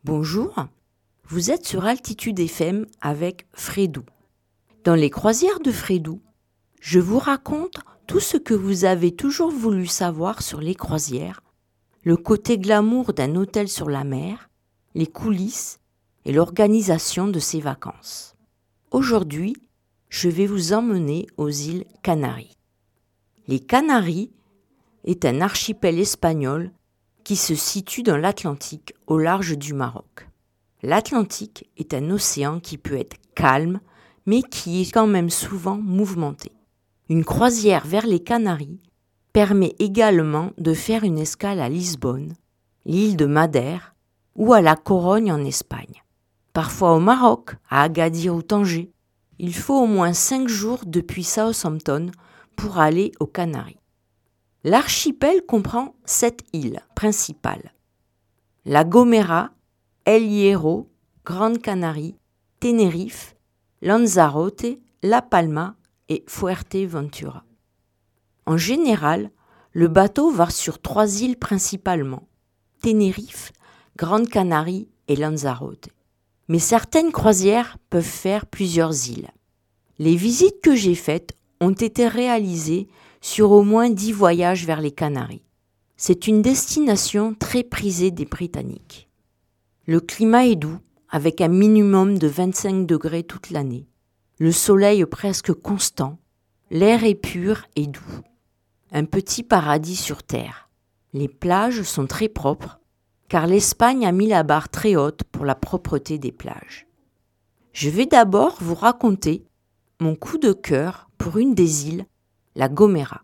Bonjour, vous êtes sur Altitude FM avec Frédou. Dans les croisières de Frédou, je vous raconte tout ce que vous avez toujours voulu savoir sur les croisières, le côté glamour d'un hôtel sur la mer, les coulisses et l'organisation de ces vacances. Aujourd'hui, je vais vous emmener aux îles Canaries. Les Canaries est un archipel espagnol qui se situe dans l'Atlantique au large du Maroc. L'Atlantique est un océan qui peut être calme, mais qui est quand même souvent mouvementé. Une croisière vers les Canaries permet également de faire une escale à Lisbonne, l'île de Madère ou à la Corogne en Espagne. Parfois au Maroc, à Agadir ou Tanger, il faut au moins 5 jours depuis Southampton pour aller aux Canaries. L'archipel comprend 7 îles principales. La Gomera, El Hierro, Grande Canarie, Tenerife, Lanzarote, La Palma et Fuerteventura. En général, le bateau va sur 3 îles principalement, Tenerife, Grande Canarie et Lanzarote. Mais certaines croisières peuvent faire plusieurs îles. Les visites que j'ai faites ont été réalisées sur au moins 10 voyages vers les Canaries. C'est une destination très prisée des Britanniques. Le climat est doux, avec un minimum de 25 degrés toute l'année. Le soleil est presque constant. L'air est pur et doux. Un petit paradis sur terre. Les plages sont très propres, car l'Espagne a mis la barre très haute pour la propreté des plages. Je vais d'abord vous raconter mon coup de cœur pour une des îles, la Gomera.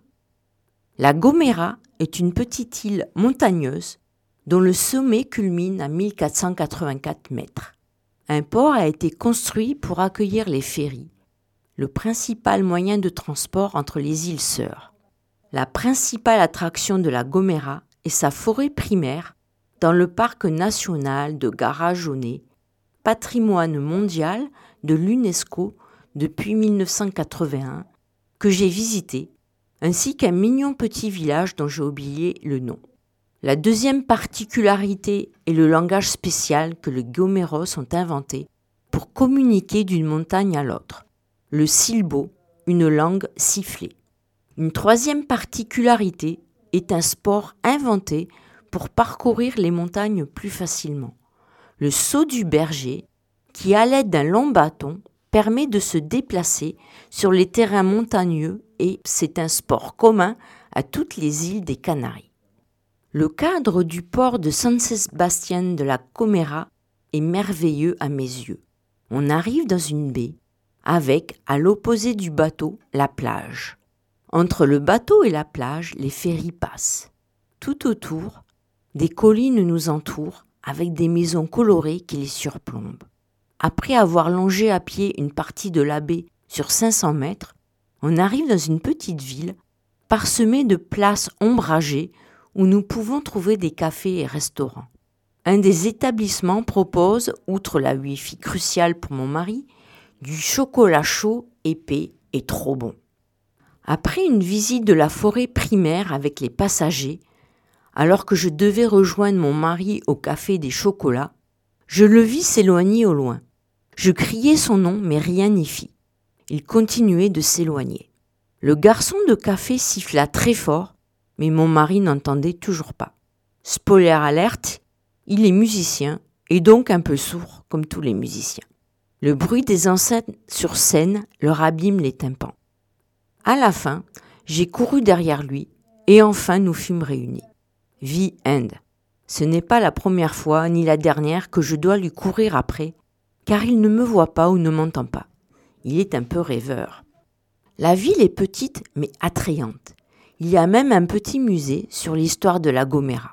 La Gomera est une petite île montagneuse dont le sommet culmine à 1484 mètres. Un port a été construit pour accueillir les ferrys, le principal moyen de transport entre les îles sœurs. La principale attraction de la Gomera est sa forêt primaire dans le parc national de Garajonay, patrimoine mondial de l'UNESCO depuis 1981, que j'ai visité, ainsi qu'un mignon petit village dont j'ai oublié le nom. La deuxième particularité est le langage spécial que les Gomeros ont inventé pour communiquer d'une montagne à l'autre, le silbo, une langue sifflée. Une troisième particularité est un sport inventé pour parcourir les montagnes plus facilement, le saut du berger, qui à l'aide d'un long bâton permet de se déplacer sur les terrains montagneux et c'est un sport commun à toutes les îles des Canaries. Le cadre du port de San Sebastián de la Gomera est merveilleux à mes yeux. On arrive dans une baie avec, à l'opposé du bateau, la plage. Entre le bateau et la plage, les ferrys passent. Tout autour, des collines nous entourent avec des maisons colorées qui les surplombent. Après avoir longé à pied une partie de la baie sur 500 mètres, on arrive dans une petite ville parsemée de places ombragées où nous pouvons trouver des cafés et restaurants. Un des établissements propose, outre la Wi-Fi cruciale pour mon mari, du chocolat chaud, épais et trop bon. Après une visite de la forêt primaire avec les passagers, alors que je devais rejoindre mon mari au café des chocolats, je le vis s'éloigner au loin. Je criai son nom, mais rien n'y fit. Il continuait de s'éloigner. Le garçon de café siffla très fort, mais mon mari n'entendait toujours pas. Spoiler alert, il est musicien, et donc un peu sourd, comme tous les musiciens. Le bruit des enceintes sur scène leur abîme les tympans. À la fin, j'ai couru derrière lui, et enfin nous fûmes réunis. The end. Ce n'est pas la première fois, ni la dernière, que je dois lui courir après, car il ne me voit pas ou ne m'entend pas. Il est un peu rêveur. La ville est petite mais attrayante. Il y a même un petit musée sur l'histoire de la Gomera.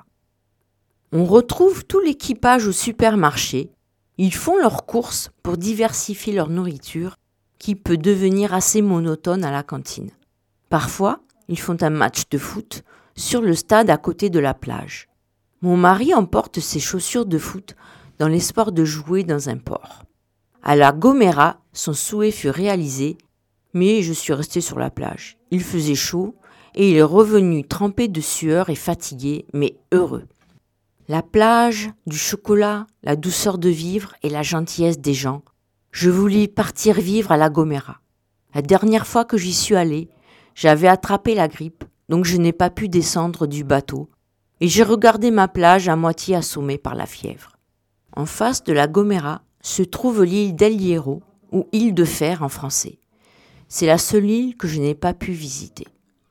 On retrouve tout l'équipage au supermarché. Ils font leurs courses pour diversifier leur nourriture qui peut devenir assez monotone à la cantine. Parfois, ils font un match de foot sur le stade à côté de la plage. Mon mari emporte ses chaussures de foot dans l'espoir de jouer dans un port. À la Gomera, son souhait fut réalisé, mais je suis resté sur la plage. Il faisait chaud et il est revenu trempé de sueur et fatigué, mais heureux. La plage, du chocolat, la douceur de vivre et la gentillesse des gens. Je voulais partir vivre à La Gomera. La dernière fois que j'y suis allée, j'avais attrapé la grippe, donc je n'ai pas pu descendre du bateau et j'ai regardé ma plage à moitié assommée par la fièvre. En face de La Gomera se trouve l'île d'El Hierro, ou île de fer en français. C'est la seule île que je n'ai pas pu visiter.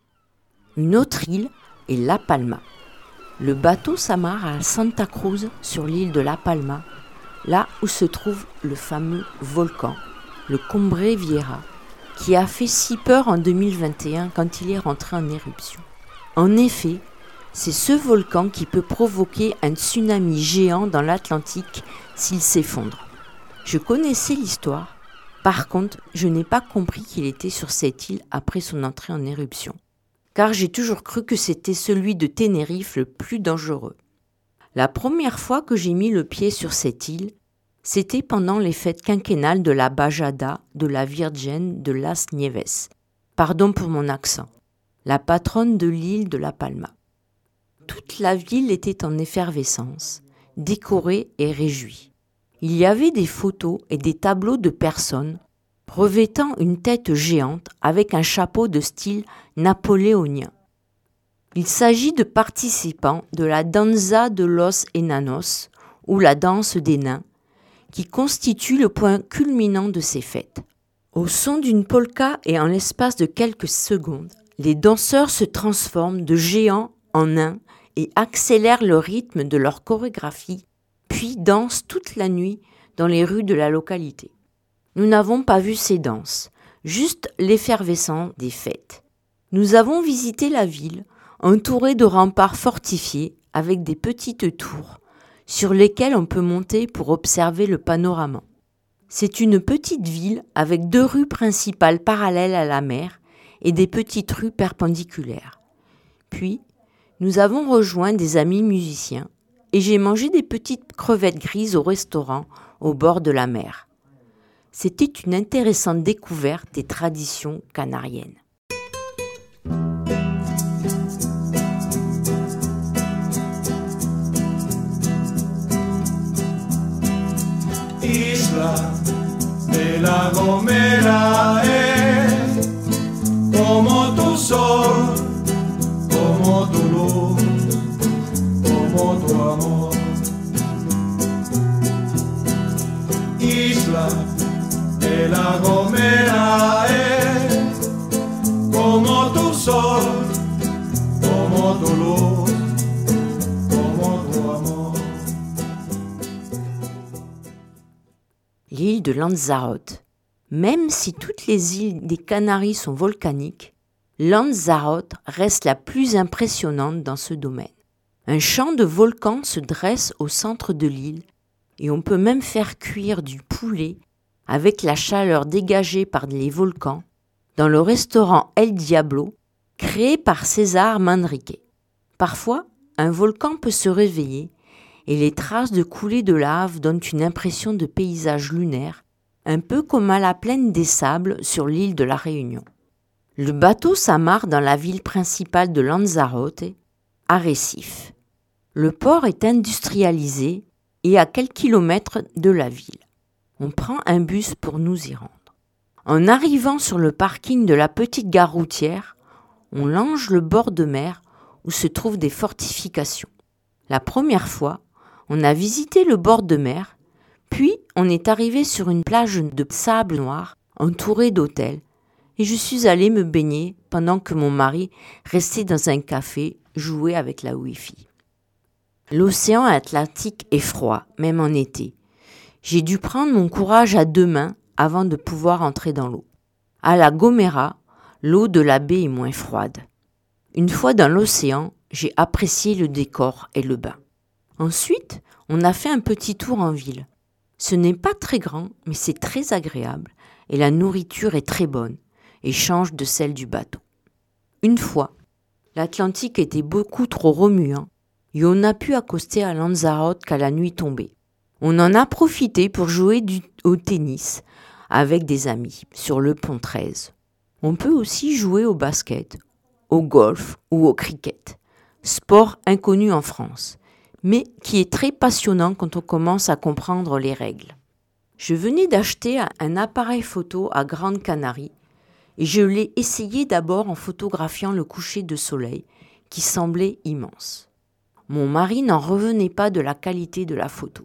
Une autre île est La Palma. Le bateau s'amarre à Santa Cruz sur l'île de La Palma, là où se trouve le fameux volcan, le Cumbre Vieja, qui a fait si peur en 2021 quand il est rentré en éruption. En effet, c'est ce volcan qui peut provoquer un tsunami géant dans l'Atlantique s'il s'effondre. Je connaissais l'histoire, par contre, je n'ai pas compris qu'il était sur cette île après son entrée en éruption, car j'ai toujours cru que c'était celui de Tenerife le plus dangereux. La première fois que j'ai mis le pied sur cette île, c'était pendant les fêtes quinquennales de la Bajada de la Virgen de las Nieves, pardon pour mon accent, la patronne de l'île de La Palma. Toute la ville était en effervescence, décorée et réjouie. Il y avait des photos et des tableaux de personnes revêtant une tête géante avec un chapeau de style napoléonien. Il s'agit de participants de la Danza de los Enanos, ou la danse des nains, qui constitue le point culminant de ces fêtes. Au son d'une polka et en l'espace de quelques secondes, les danseurs se transforment de géants en nains et accélèrent le rythme de leur chorégraphie, puis dansent toute la nuit dans les rues de la localité. Nous n'avons pas vu ces danses, juste l'effervescence des fêtes. Nous avons visité la ville, entourée de remparts fortifiés avec des petites tours, sur lesquelles on peut monter pour observer le panorama. C'est une petite ville avec 2 rues principales parallèles à la mer et des petites rues perpendiculaires. Puis, nous avons rejoint des amis musiciens et j'ai mangé des petites crevettes grises au restaurant au bord de la mer. C'était une intéressante découverte des traditions canariennes. Isla de La Gomera es como tu sol, como tu luz, como tu amor. Isla de La Gomera es como tu sol, como tu luz, como tu amor. L'île de Lanzarote. Même si toutes les îles des Canaries sont volcaniques, Lanzarote reste la plus impressionnante dans ce domaine. Un champ de volcans se dresse au centre de l'île et on peut même faire cuire du poulet avec la chaleur dégagée par les volcans dans le restaurant El Diablo créé par César Manrique. Parfois, un volcan peut se réveiller et les traces de coulées de lave donnent une impression de paysage lunaire, un peu comme à la plaine des Sables sur l'île de la Réunion. Le bateau s'amarre dans la ville principale de Lanzarote, à Recife. Le port est industrialisé et à quelques kilomètres de la ville. On prend un bus pour nous y rendre. En arrivant sur le parking de la petite gare routière, on longe le bord de mer où se trouvent des fortifications. La première fois, on a visité le bord de mer, puis on est arrivé sur une plage de sable noir entourée d'hôtels et je suis allée me baigner pendant que mon mari restait dans un café jouer avec la Wi-Fi. L'océan Atlantique est froid, même en été. J'ai dû prendre mon courage à 2 mains avant de pouvoir entrer dans l'eau. À La Gomera, l'eau de la baie est moins froide. Une fois dans l'océan, j'ai apprécié le décor et le bain. Ensuite, on a fait un petit tour en ville. Ce n'est pas très grand, mais c'est très agréable et la nourriture est très bonne et change de celle du bateau. Une fois, l'Atlantique était beaucoup trop remuant et on n'a pu accoster à Lanzarote qu'à la nuit tombée. On en a profité pour jouer au tennis avec des amis sur le pont 13. On peut aussi jouer au basket, au golf ou au cricket, sport inconnu en France, mais qui est très passionnant quand on commence à comprendre les règles. Je venais d'acheter un appareil photo à Grande Canarie et je l'ai essayé d'abord en photographiant le coucher de soleil qui semblait immense. Mon mari n'en revenait pas de la qualité de la photo,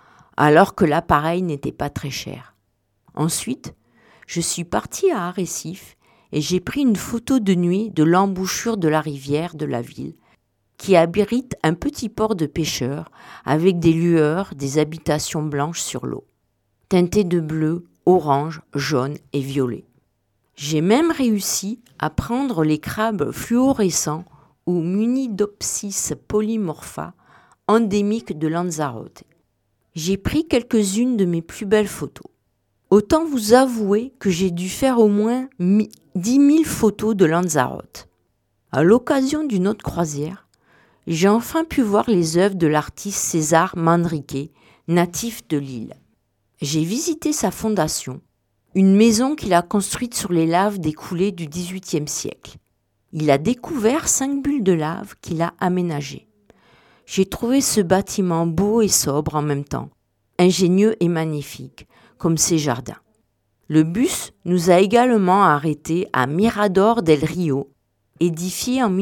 alors que l'appareil n'était pas très cher. Ensuite, je suis partie à Arrecife et j'ai pris une photo de nuit de l'embouchure de la rivière de la ville qui abrite un petit port de pêcheurs avec des lueurs, des habitations blanches sur l'eau, teintées de bleu, orange, jaune et violet. J'ai même réussi à prendre les crabes fluorescents ou Munidopsis polymorpha, endémiques de Lanzarote. J'ai pris quelques-unes de mes plus belles photos. Autant vous avouer que j'ai dû faire au moins 10 000 photos de Lanzarote. À l'occasion d'une autre croisière, j'ai enfin pu voir les œuvres de l'artiste César Manrique, natif de l'île. J'ai visité sa fondation, une maison qu'il a construite sur les laves des coulées du XVIIIe siècle. Il a découvert 5 bulles de lave qu'il a aménagées. J'ai trouvé ce bâtiment beau et sobre en même temps, ingénieux et magnifique, comme ses jardins. Le bus nous a également arrêtés à Mirador del Rio, édifié en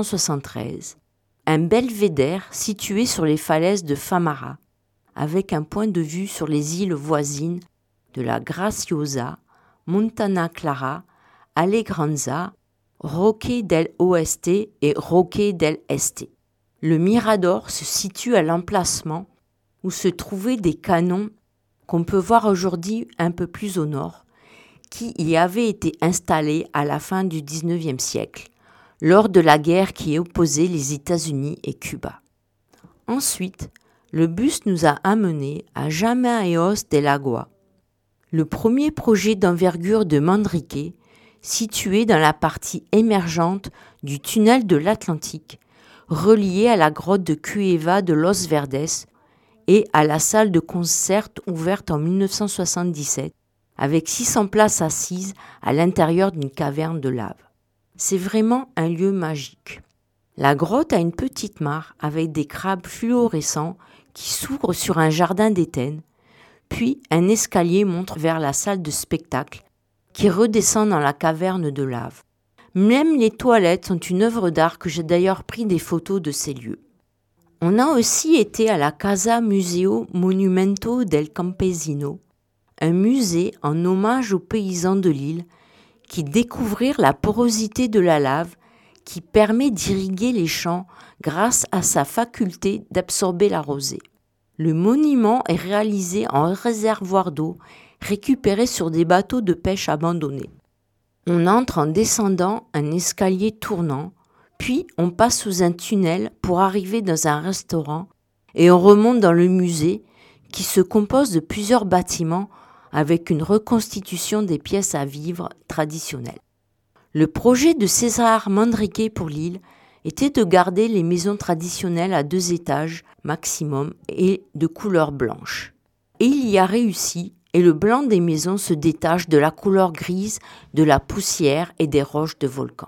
1973, un belvédère situé sur les falaises de Famara, avec un point de vue sur les îles voisines de la Graciosa, Montana Clara, Alegranza, Roque del Oeste et Roque del Este. Le Mirador se situe à l'emplacement où se trouvaient des canons qu'on peut voir aujourd'hui un peu plus au nord, qui y avaient été installés à la fin du XIXe siècle, lors de la guerre qui opposait les États-Unis et Cuba. Ensuite, le bus nous a amenés à Jamaeos del Agua, le premier projet d'envergure de Manrique, situé dans la partie émergente du tunnel de l'Atlantique, relié à la grotte de Cueva de los Verdes et à la salle de concert ouverte en 1977, avec 600 places assises à l'intérieur d'une caverne de lave. C'est vraiment un lieu magique. La grotte a une petite mare avec des crabes fluorescents qui s'ouvrent sur un jardin d'éten, puis un escalier monte vers la salle de spectacle qui redescend dans la caverne de lave. Même les toilettes sont une œuvre d'art que j'ai d'ailleurs pris des photos de ces lieux. On a aussi été à la Casa Museo Monumento del Campesino, un musée en hommage aux paysans de l'île qui découvrirent la porosité de la lave qui permet d'irriguer les champs grâce à sa faculté d'absorber la rosée. Le monument est réalisé en réservoir d'eau récupéré sur des bateaux de pêche abandonnés. On entre en descendant un escalier tournant, puis on passe sous un tunnel pour arriver dans un restaurant et on remonte dans le musée qui se compose de plusieurs bâtiments avec une reconstitution des pièces à vivre traditionnelles. Le projet de César Manrique pour l'île était de garder les maisons traditionnelles à 2 étages maximum et de couleur blanche. Et il y a réussi, et le blanc des maisons se détache de la couleur grise de la poussière et des roches de volcans.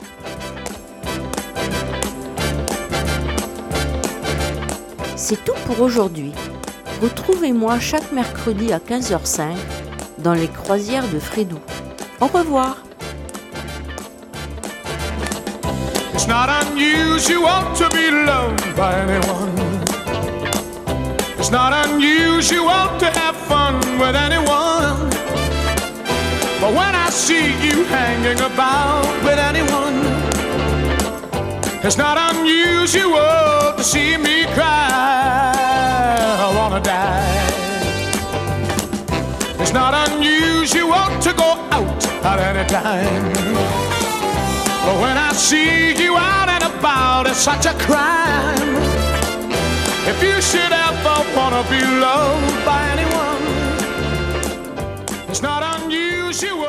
C'est tout pour aujourd'hui. Retrouvez-moi chaque mercredi à 15h05 dans les croisières de Frédou. Au revoir. It's not unusual to be loved by anyone. It's not unusual to have fun with anyone. But when I see you hanging about with anyone, it's not unusual to see me cry. I wanna die. It's not unusual to go out at any time. But when I see you out and about, it's such a crime. If you should ever wanna be loved by anyone, it's not unusual